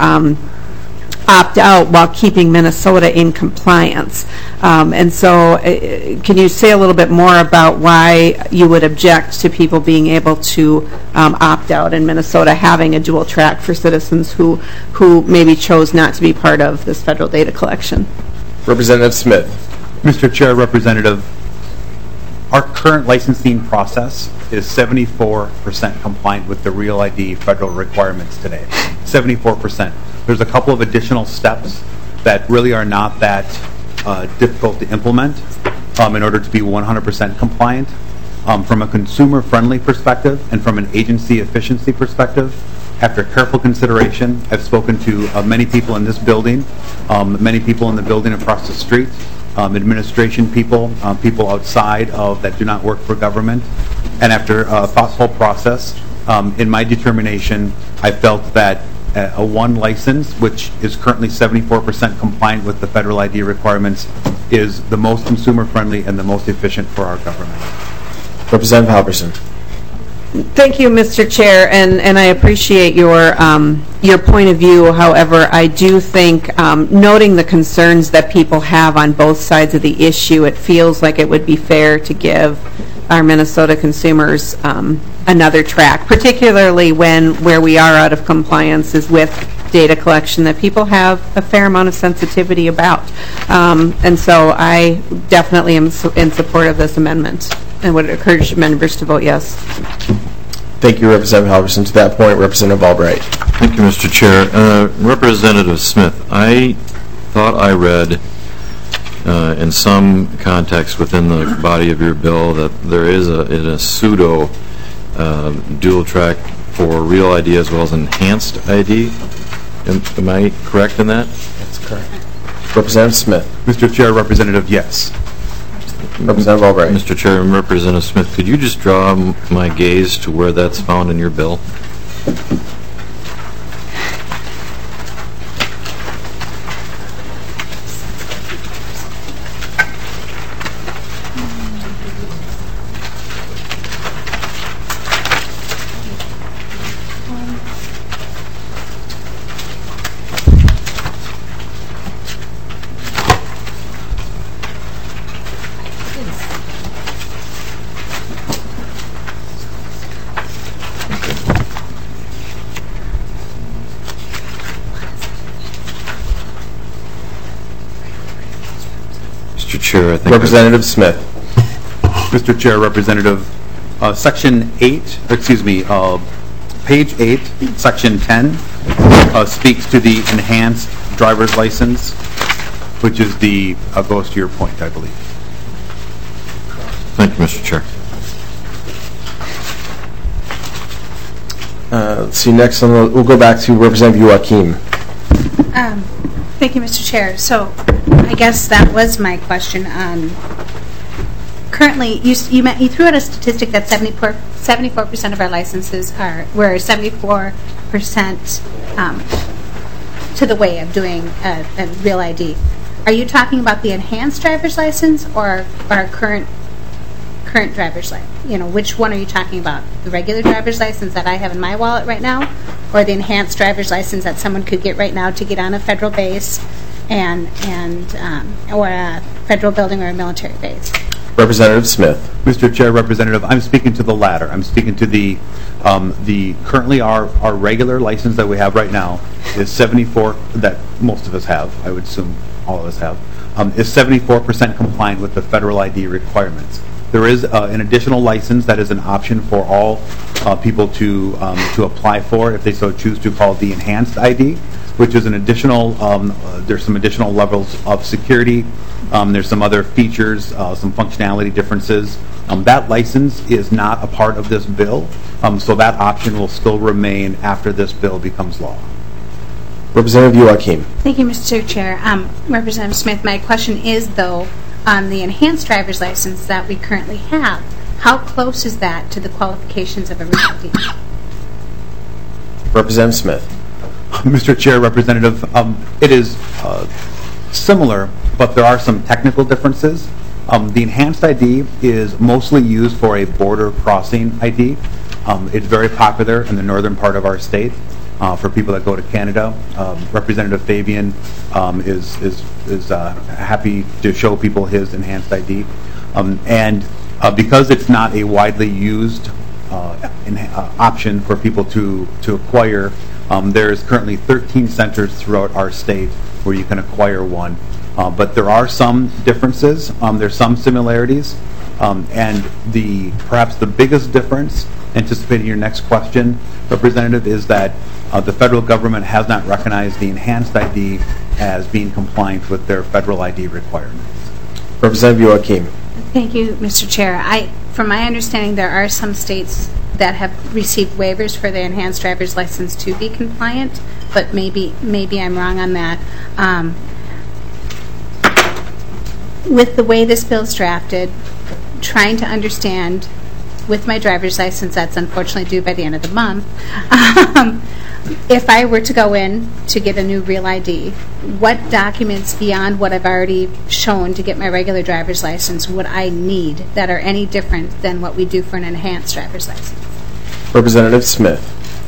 opt out while keeping Minnesota in compliance. And so can you say a little bit more about why you would object to people being able to opt out in Minnesota having a dual track for citizens who maybe chose not to be part of this federal data collection? Representative Smith. Mr. Chair, Representative, our current licensing process is 74% compliant with the Real ID federal requirements today. 74%. There's a couple of additional steps that really are not that difficult to implement in order to be 100% compliant. From a consumer-friendly perspective and from an agency efficiency perspective, after careful consideration, I've spoken to many people in this building, many people in the building across the street, administration people, people outside of that do not work for government, and after a thoughtful process, in my determination, I felt that a one license, which is currently 74% compliant with the federal ID requiremements, is the most consumer-friendly and the most efficient for our government. Representative Halverson. Thank you, Mr. Chair, and I appreciate your point of view. However, I do think, noting the concerns that people have on both sides of the issue, it feels like it would be fair to give our Minnesota consumers another track, particularly where we are out of compliance is with data collection that people have a fair amount of sensitivity about. And so I definitely am in support of this amendment and would encourage members to vote yes. Thank you, Representative Halverson. To that point, Representative Albright. Thank you, Mr. Chair. Representative Smith, I thought I read in some context within the body of your bill that there is a pseudo dual track for Real ID as well as enhanced ID. Am I correct in that? That's correct. Representative Smith. Mr. Chair, Representative, yes. Representative Albright. Mr. Chair and Representative Smith, could you just draw my gaze to where that's found in your bill? Mr. Chair, I think Representative Smith. Mr. Chair, Representative, Section 8, page 8, Section 10 speaks to the enhanced driver's license, which is goes to your point, I believe. Thank you, Mr. Chair. Let's see, next we'll go back to Representative Joachim. Thank you, Mr. Chair. So I guess that was my question. Currently, you threw out a statistic that 74% of our licenses we're 74% to the way of doing a Real ID. Are you talking about the enhanced driver's license or our current driver's license? Which one are you talking about? The regular driver's license that I have in my wallet right now, or the enhanced driver's license that someone could get right now to get on a federal base or a federal building or a military base? Representative Smith. Mr. Chair, Representative, I'm speaking to the latter. I'm speaking to the currently our regular license that we have right now is 74, that most of us have, I would assume all of us have, is 74% compliant with the federal ID requirements. There is an additional license that is an option for all people to apply for if they so choose to, called the enhanced ID, which is an additional, there's some additional levels of security. There's some other features, some functionality differences. That license is not a part of this bill, so that option will still remain after this bill becomes law. Representative Joachim. Thank you, Mr. Chair. Representative Smith, my question is, though, on the enhanced driver's license that we currently have, how close is that to the qualifications of a real ID? Representative Smith. Mr. Chair, Representative, it is similar, but there are some technical differences. The enhanced ID is mostly used for a border crossing ID. It's very popular in the northern part of our state for people that go to Canada. Representative Fabian is happy to show people his enhanced ID. And because it's not a widely used option for people to acquire, there's currently 13 centers throughout our state where you can acquire one. But there are some differences. There's some similarities. And perhaps the biggest difference, anticipating your next question, Representative, is that the federal government has not recognized the enhanced ID as being compliant with their federal ID requirements. Representative Joachim. Thank you, Mr. Chair. From my understanding, there are some states that have received waivers for their enhanced driver's license to be compliant, but maybe I'm wrong on that. With the way this bill is drafted, trying to understand, with my driver's license that's unfortunately due by the end of the month, if I were to go in to get a new real ID, what documents beyond what I've already shown to get my regular driver's license would I need that are any different than what we do for an enhanced driver's license? Representative Smith.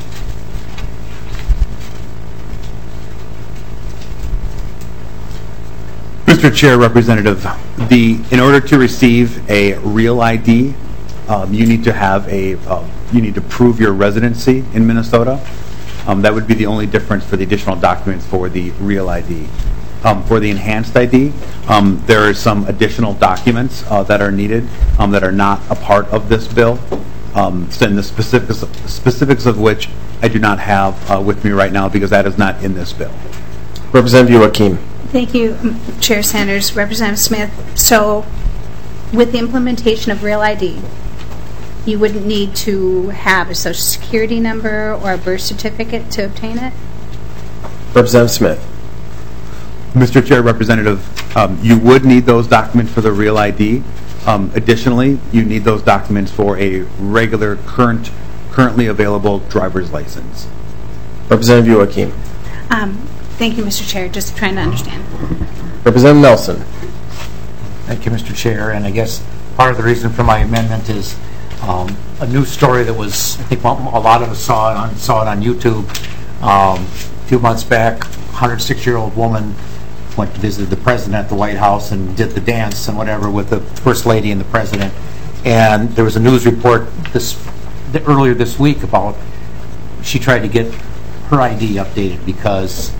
Mr. Chair, Representative, in order to receive a real ID, you need to prove your residency in Minnesota. That would be the only difference for the additional documents for the real ID. For the enhanced ID, there are some additional documents that are needed that are not a part of this bill, and the specifics of which I do not have with me right now because that is not in this bill. Representative Joachim. Thank you, Chair Sanders. Representative Smith, so with the implementation of real ID, you wouldn't need to have a social security number or a birth certificate to obtain it? Representative Smith. Mr. Chair, Representative, you would need those documents for the real ID. Additionally, you need those documents for a regular, currently available driver's license. Representative Joachim. Thank you, Mr. Chair. Just trying to understand. Representative Nelson. Thank you, Mr. Chair. And I guess part of the reason for my amendment is a news story that was, I think a lot of us saw it on YouTube. A few months back, a 106-year-old woman went to visit the president at the White House and did the dance and whatever with the First Lady and the president. And there was a news report earlier this week about she tried to get her ID updated because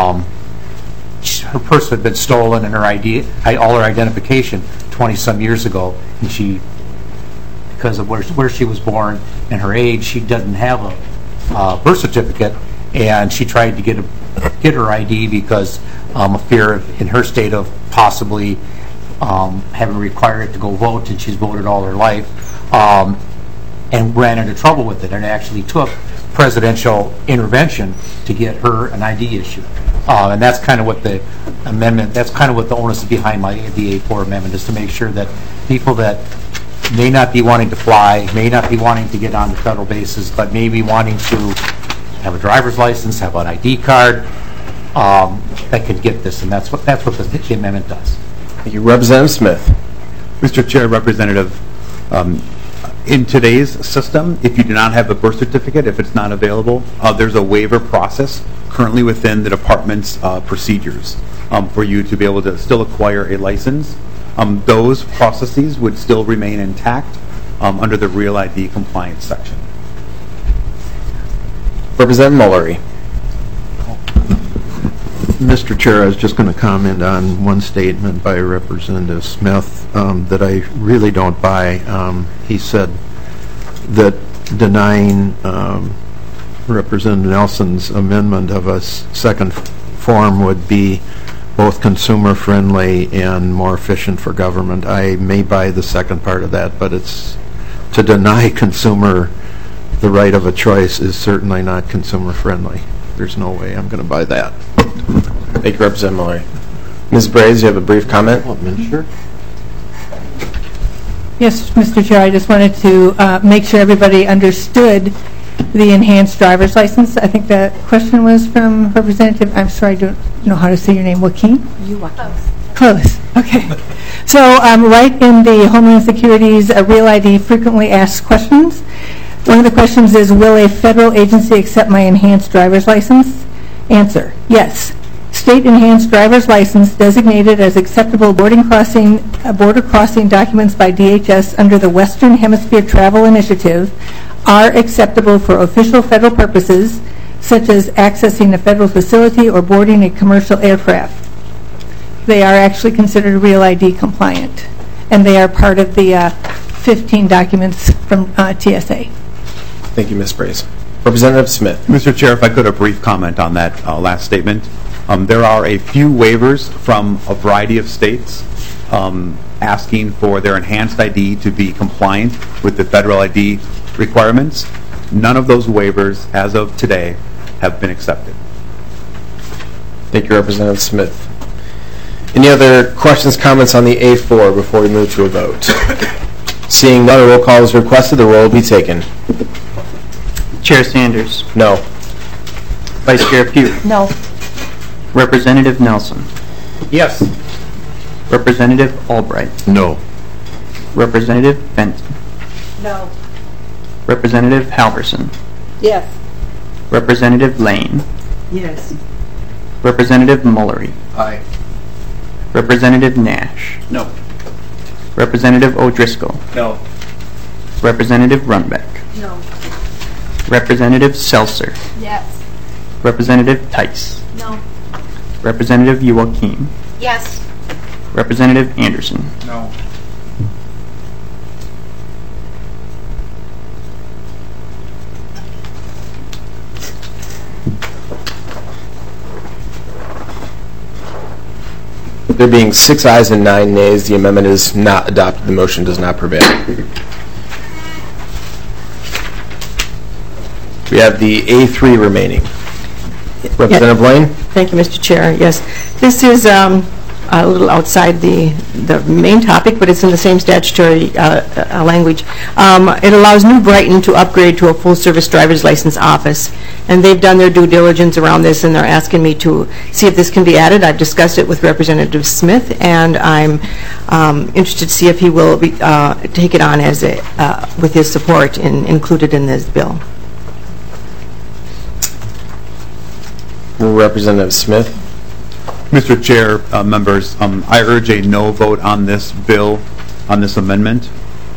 her purse had been stolen and her ID, all her identification 20-some years ago, and because of where she was born and her age, she doesn't have a birth certificate, and she tried to get her ID because of fear in her state of possibly having required it to go vote, and she's voted all her life, and ran into trouble with it, and actually took presidential intervention to get her an ID issue. And that's kind of what the amendment, that's kind of what the onus behind the A4 amendment is, to make sure that people that may not be wanting to fly, may not be wanting to get on the federal bases, but may be wanting to have a driver's license, have an ID card, that can get this, and that's what the amendment does. Thank you. Representative Smith. Mr. Chair, Representative, in today's system, if you do not have a birth certificate, if it's not available, there's a waiver process currently within the department's procedures for you to be able to still acquire a license. those processes would still remain intact under the Real ID compliance section. Representative Mullery. Mr. Chair, I was just going to comment on one statement by Representative Smith that I really don't buy. He said that denying Representative Nelson's amendment of a second form would be both consumer-friendly and more efficient for government. I may buy the second part of that, but it's to deny consumer the right of a choice is certainly not consumer-friendly. There's no way I'm going to buy that. Thank you, Representative Mullery. Ms. Braze, you have a brief comment? Sure. Yes, Mr. Chair, I just wanted to make sure everybody understood the enhanced driver's license. I think that question was from Representative, I'm sorry, I don't know how to say your name, Joaquin? Close. Okay. So right in the Homeland Security's Real ID frequently asked questions, one of the questions is, will a federal agency accept my enhanced driver's license? Answer, yes. State enhanced driver's license designated as acceptable border crossing documents by DHS under the Western Hemisphere Travel Initiative are acceptable for official federal purposes, such as accessing a federal facility or boarding a commercial aircraft. They are actually considered Real ID compliant, and they are part of the 15 documents from TSA. Thank you, Ms. Braze. Representative Smith. Mr. Chair, if I could, a brief comment on that last statement. There are a few waivers from a variety of states asking for their enhanced ID to be compliant with the federal ID requirements. None of those waivers, as of today, have been accepted. Thank you, Representative Smith. Any other questions, comments on the A4 before we move to a vote? Seeing none, a roll call is requested. The roll will be taken. Chair Sanders. No. Vice Chair Pugh. No. Representative Nelson. Yes. Representative Albright. No. Representative Benton. No. Representative Halverson. Yes. Representative Lane. Yes. Representative Mullery. Aye. Representative Nash. No. Representative O'Driscoll. No. Representative Runbeck. No. Representative Seltzer. Yes. Representative Tice. No. Representative Joaquin. Yes. Representative Anderson. No. There being 6 ayes and 9 nays, the amendment is not adopted. The motion does not prevail. We have the A3 remaining. Representative Lane? Thank you, Mr. Chair. Yes, this is a little outside the main topic, but it's in the same statutory language. It allows New Brighton to upgrade to a full-service driver's license office, and they've done their due diligence around this, and they're asking me to see if this can be added. I've discussed it with Representative Smith, and I'm interested to see if he will take it on as with his support included in this bill. Representative Smith. Mr. Chair, members, I urge a no vote on this bill, on this amendment.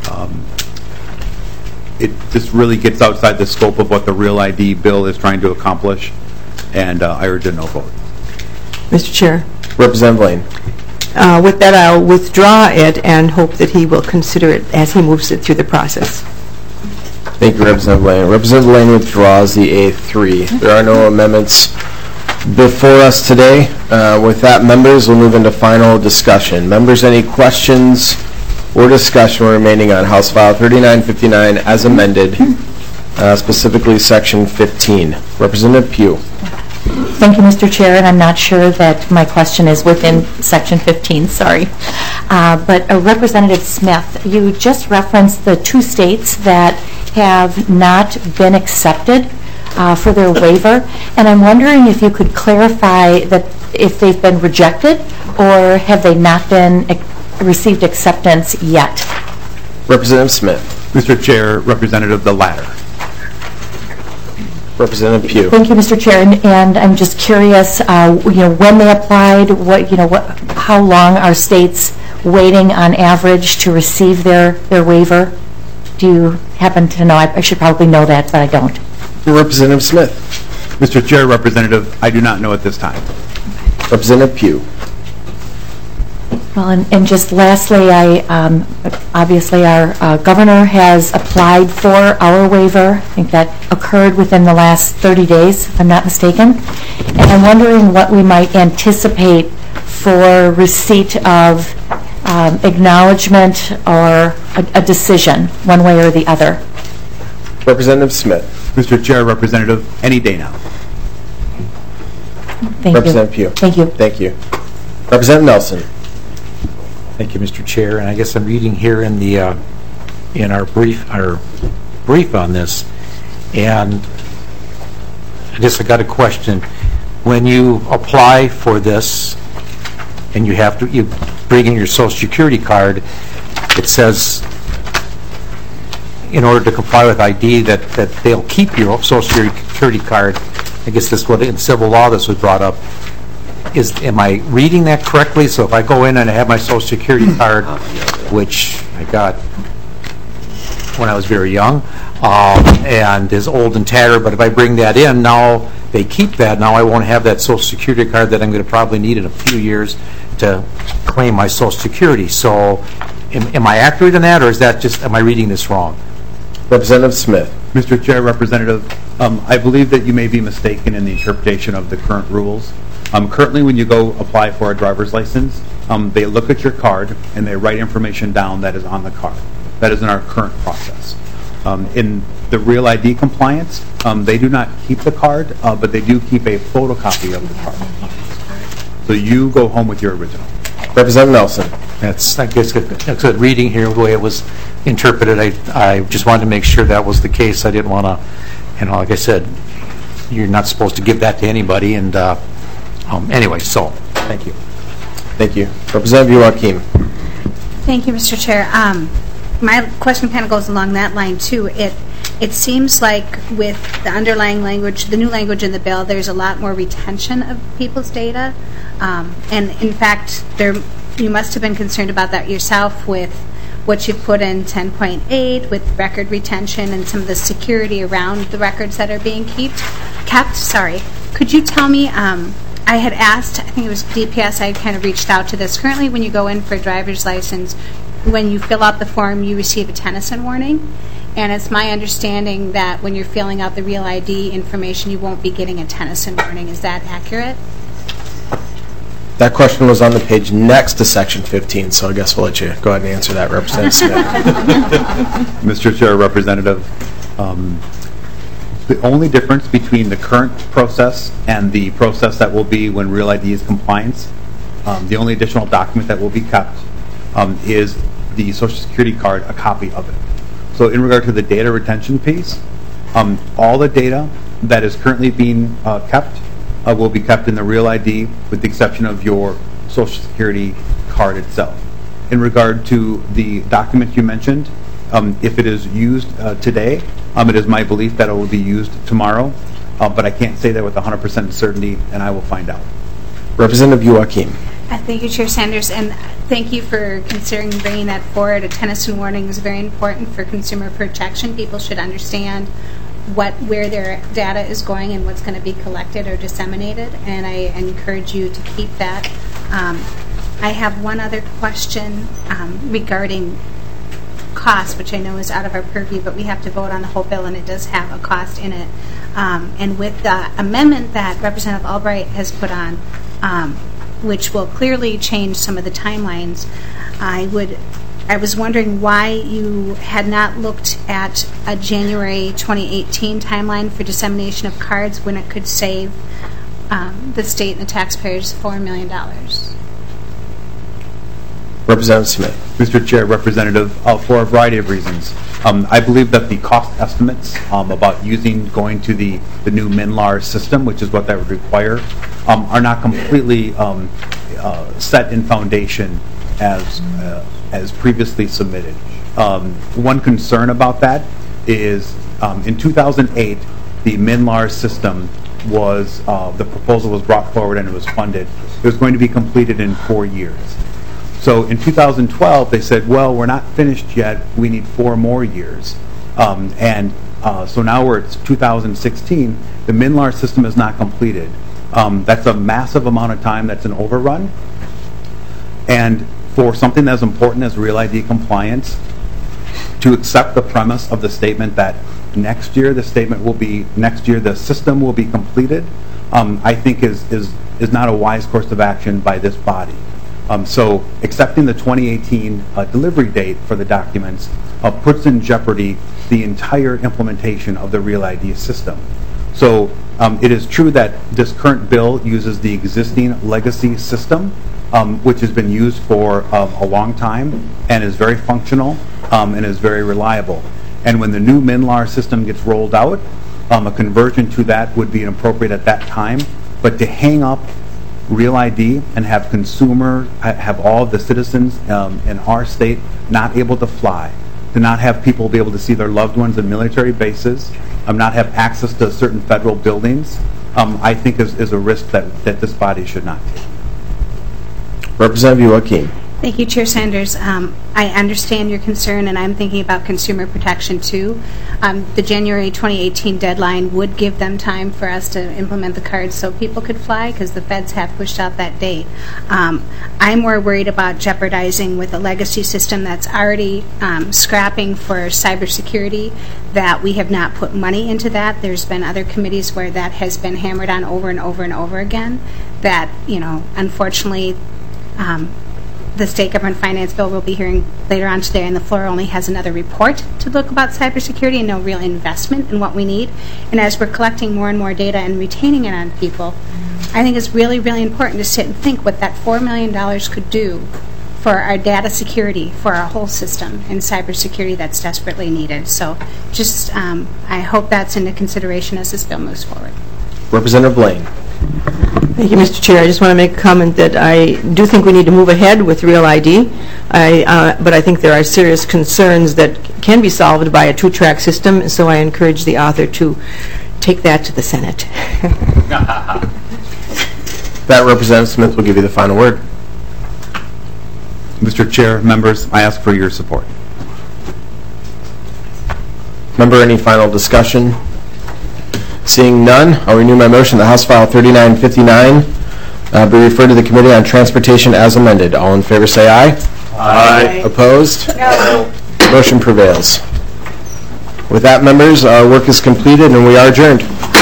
This really gets outside the scope of what the Real ID bill is trying to accomplish, and I urge a no vote. Mr. Chair. Representative Lane. With that, I'll withdraw it and hope that he will consider it as he moves it through the process. Thank you, Representative Lane. Representative Lane withdraws the A3. There are no amendments before us today. With that, members, we'll move into final discussion. Members, any questions or discussion remaining on House File 3959 as amended, specifically Section 15? Representative Pugh. Thank you, Mr. Chair, and I'm not sure that my question is within Section 15, sorry. But Representative Smith, you just referenced the 2 states that have not been accepted for their waiver, and I'm wondering if you could clarify that if they've been rejected or have they not been received acceptance yet? Representative Smith. Mr. Chair, Representative, the latter. Representative Pugh. Thank you, Mr. Chair, and I'm just curious, when they applied, how long are states waiting on average to receive their waiver? Do you happen to know? I should probably know that, but I don't. Representative Smith. Mr. Chair, Representative, I do not know at this time. Representative Pugh. Well, and just lastly, obviously our governor has applied for our waiver. I think that occurred within the last 30 days, if I'm not mistaken. And I'm wondering what we might anticipate for receipt of acknowledgement or a decision, one way or the other. Representative Smith. Mr. Chair, Representative, any day now. Thank Representative you. Pugh. Thank you. Thank you. Representative Nelson. Thank you, Mr. Chair. And I guess I'm reading here in the in our brief on this, and I guess I got a question. When you apply for this, and you bring in your Social Security card, it says in order to comply with ID that they'll keep your Social Security card. I guess that's what in civil law this was brought up. Am I reading that correctly? So if I go in and I have my Social Security card, which I got when I was very young, and is old and tattered, but if I bring that in, now they keep that. Now I won't have that Social Security card that I'm going to probably need in a few years to claim my Social Security. So am I accurate in that, or is that just, am I reading this wrong? Representative Smith. Mr. Chair, Representative, I believe that you may be mistaken in the interpretation of the current rules. Currently, when you go apply for a driver's license, they look at your card and they write information down that is on the card. That is in our current process. In the Real ID compliance, they do not keep the card, but they do keep a photocopy of the card. So you go home with your original. Representative Nelson. That's, I guess, that's good reading here, the way it was interpreted. I just wanted to make sure that was the case. I didn't want to, like I said, you're not supposed to give that to anybody. And anyway, so thank you. Thank you. Representative Joachim. Thank you, Mr. Chair. My question kind of goes along that line, too. It seems like with the underlying language, the new language in the bill, there's a lot more retention of people's data. And in fact, you must have been concerned about that yourself with what you put in 10.8 with record retention and some of the security around the records that are being kept. Sorry. Could you tell me, I had asked, I think it was DPS, I kind of reached out to this. Currently, when you go in for a driver's license, when you fill out the form, you receive a Tennyson warning. And it's my understanding that when you're filling out the Real ID information, you won't be getting a Tennyson warning. Is that accurate? That question was on the page next to Section 15, so I guess we'll let you go ahead and answer that, Representative Smith. Mr. Chair, Representative, the only difference between the current process and the process that will be when Real ID is compliance, the only additional document that will be kept is the Social Security card, a copy of it. So in regard to the data retention piece, all the data that is currently being kept will be kept in the Real ID with the exception of your Social Security card itself. In regard to the document you mentioned, if it is used today, it is my belief that it will be used tomorrow, but I can't say that with 100% certainty, and I will find out. Representative Joachim. Thank you, Chair Sanders, and thank you for considering bringing that forward. A Tennyson warning is very important for consumer protection. People should understand where their data is going and what's going to be collected or disseminated, and I encourage you to keep that. I have one other question regarding cost, which I know is out of our purview, but we have to vote on the whole bill, and it does have a cost in it. And with the amendment that Representative Albright has put on, which will clearly change some of the timelines, I was wondering why you had not looked at a January 2018 timeline for dissemination of cards when it could save the state and the taxpayers $4 million. Representative Smith. Mr. Chair, Representative, for a variety of reasons. I believe that the cost estimates about going to the new MNLAR system, which is what that would require, are not completely set in foundation as previously submitted. One concern about that is in 2008, the MNLAR system was, the proposal was brought forward and it was funded, it was going to be completed in 4 years. So in 2012, they said, well, we're not finished yet, we need 4 more years. So now we're at 2016, the MNLAR system is not completed. That's a massive amount of time, that's an overrun. And for something as important as Real ID compliance, to accept the premise of the statement that next year the system will be completed, I think is not a wise course of action by this body. So accepting the 2018 delivery date for the documents puts in jeopardy the entire implementation of the Real ID system. So it is true that this current bill uses the existing legacy system, which has been used for a long time and is very functional and is very reliable. And when the new MNLAR system gets rolled out, a conversion to that would be inappropriate at that time. But to hang up Real ID and have all of the citizens in our state not able to fly, to not have people be able to see their loved ones in military bases, not have access to certain federal buildings, I think is a risk that this body should not take. Representative Joachim. Thank you, Chair Sanders. I understand your concern, and I'm thinking about consumer protection too. The January 2018 deadline would give them time for us to implement the cards so people could fly, because the feds have pushed out that date. I'm more worried about jeopardizing with a legacy system that's already scrapping for cybersecurity, that we have not put money into that. There's been other committees where that has been hammered on over and over and over again, that, unfortunately, the State Government Finance Bill we'll be hearing later on today, and the floor only has another report to look about cybersecurity and no real investment in what we need. And as we're collecting more and more data and retaining it on people, I think it's really, really important to sit and think what that $4 million could do for our data security, for our whole system, and cybersecurity that's desperately needed. So just, I hope that's into consideration as this bill moves forward. Representative Blaine. Thank you, Mr. Chair. I just want to make a comment that I do think we need to move ahead with Real ID, but I think there are serious concerns that can be solved by a two-track system, so I encourage the author to take that to the Senate. That Representative Smith will give you the final word. Mr. Chair, members, I ask for your support. Member, any final discussion? Seeing none, I'll renew my motion that House File 3959 be referred to the Committee on Transportation as amended. All in favor say aye. Aye. Opposed? No. Motion prevails. With that, members, our work is completed and we are adjourned.